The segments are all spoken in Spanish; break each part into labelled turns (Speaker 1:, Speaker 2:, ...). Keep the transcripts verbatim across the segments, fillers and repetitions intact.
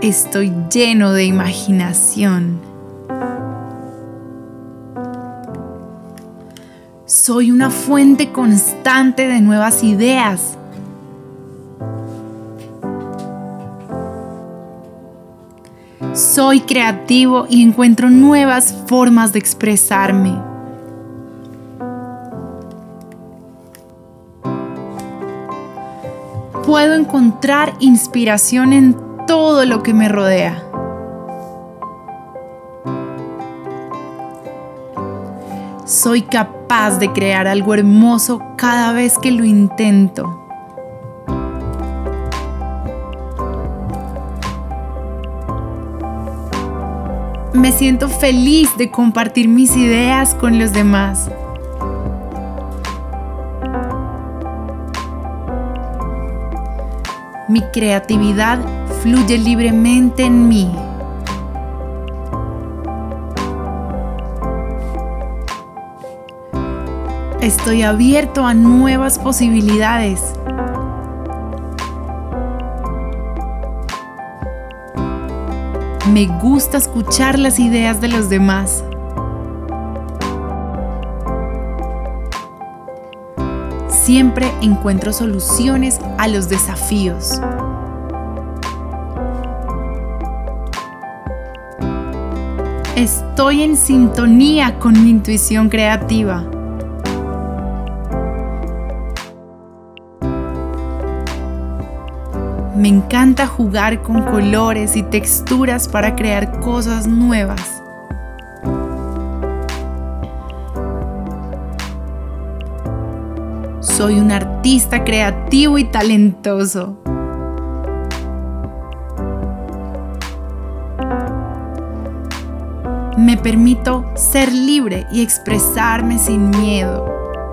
Speaker 1: Estoy lleno de imaginación. Soy una fuente constante de nuevas ideas. Soy creativo y encuentro nuevas formas de expresarme. Puedo encontrar inspiración en todo lo que me rodea. Soy capaz de crear algo hermoso cada vez que lo intento. Me siento feliz de compartir mis ideas con los demás. Mi creatividad fluye libremente en mí. Estoy abierto a nuevas posibilidades. Me gusta escuchar las ideas de los demás. Siempre encuentro soluciones a los desafíos. Estoy en sintonía con mi intuición creativa. Me encanta jugar con colores y texturas para crear cosas nuevas. Soy un artista creativo y talentoso. Me permito ser libre y expresarme sin miedo.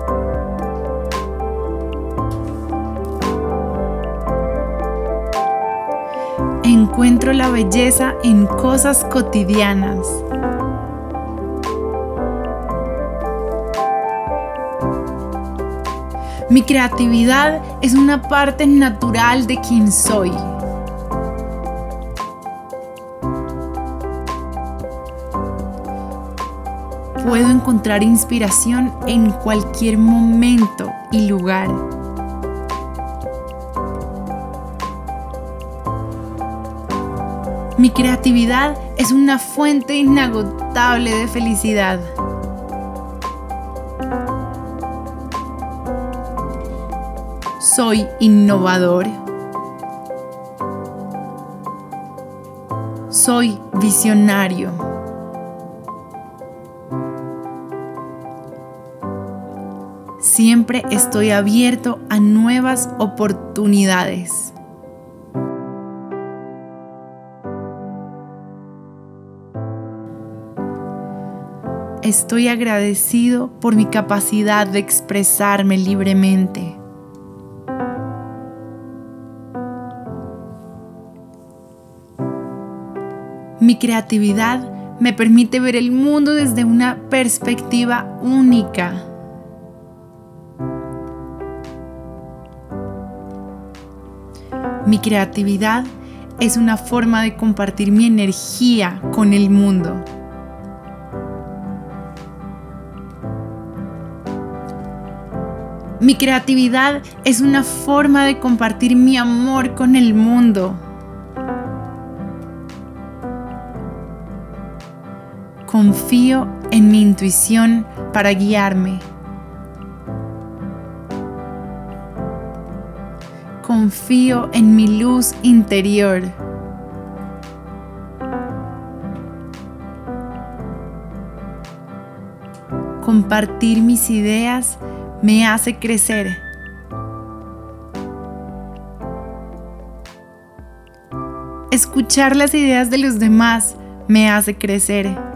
Speaker 1: Encuentro la belleza en cosas cotidianas. Mi creatividad es una parte natural de quien soy. Puedo encontrar inspiración en cualquier momento y lugar. Mi creatividad es una fuente inagotable de felicidad. Soy innovador. Soy visionario. Siempre estoy abierto a nuevas oportunidades. Estoy agradecido por mi capacidad de expresarme libremente. Mi creatividad me permite ver el mundo desde una perspectiva única. Mi creatividad es una forma de compartir mi energía con el mundo. Mi creatividad es una forma de compartir mi amor con el mundo. Confío en mi intuición para guiarme. Confío en mi luz interior. Compartir mis ideas me hace crecer. Escuchar las ideas de los demás me hace crecer.